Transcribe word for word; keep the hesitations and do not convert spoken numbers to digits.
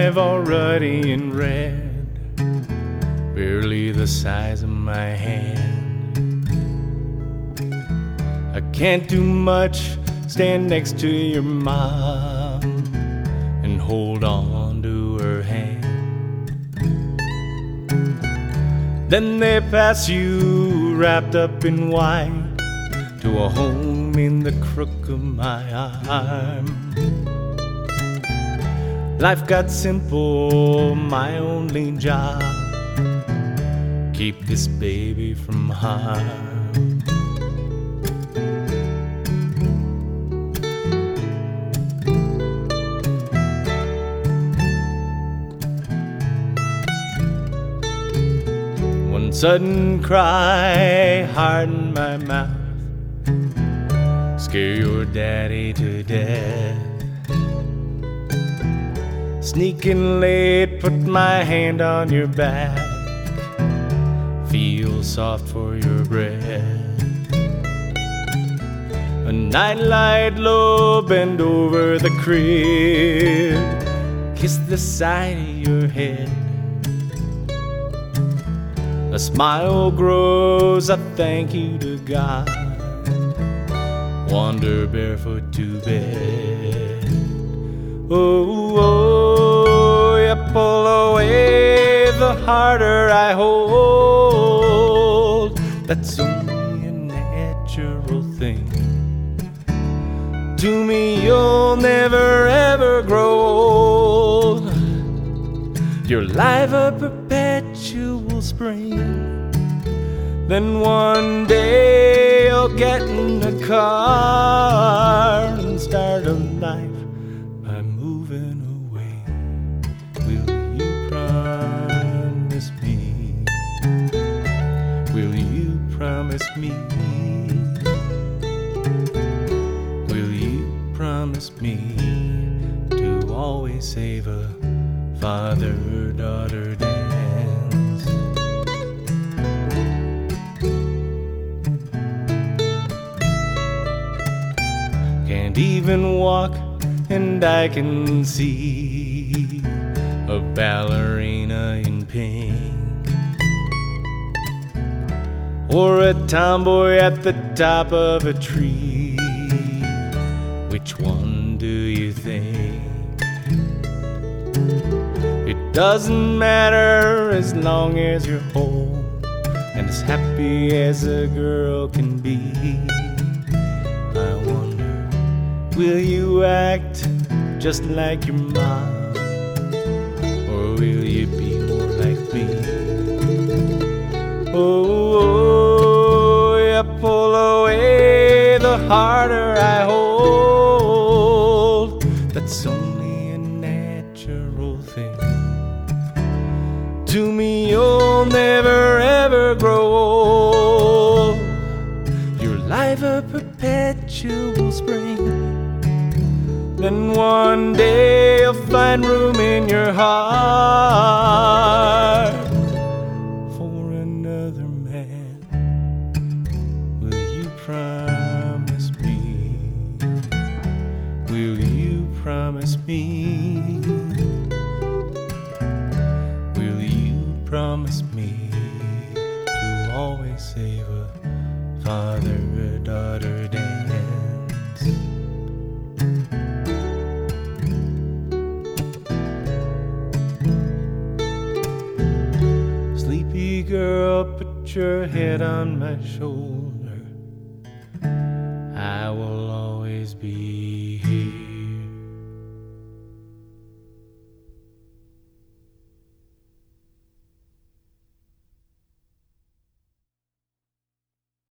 five, all ruddy and red, barely the size of my hand. I can't do much, stand next to your mom and hold on to her hand. Then they pass you wrapped up in white to a home in the crook of my arm. Life got simple, my only job, keep this baby from harm. One sudden cry, harden my mouth, scare your daddy to death. Sneaking late, put my hand on your back, feel soft for your breath. A nightlight low, bend over the crib, kiss the side of your head. A smile grows, I thank you to God, wander barefoot to bed. Oh, oh, you pull away, the harder I hold. That's only a natural thing. To me, you'll never ever grow old. Your life a perpetual spring. Then one day you'll get in a car and start a life by moving away. Will you promise me? Will you promise me? Will you promise me to always save a father-daughter dance? Can't even walk, and I can see a ballerina in pink, or a tomboy at the top of a tree. Which one do you think? It doesn't matter as long as you're whole and as happy as a girl can be. I wonder, will you act just like your mom, or will you be more like me? Oh, oh, you pull away, the harder I hold. That's only a natural thing. To me, you'll never ever grow old. Your life a perpetual spring. Then one day you'll find room in your heart for another man. Will you promise me? Will you promise me? Will you promise me to always save a father-daughter dance? Sleepy girl, put your head on my shoulder. I will always be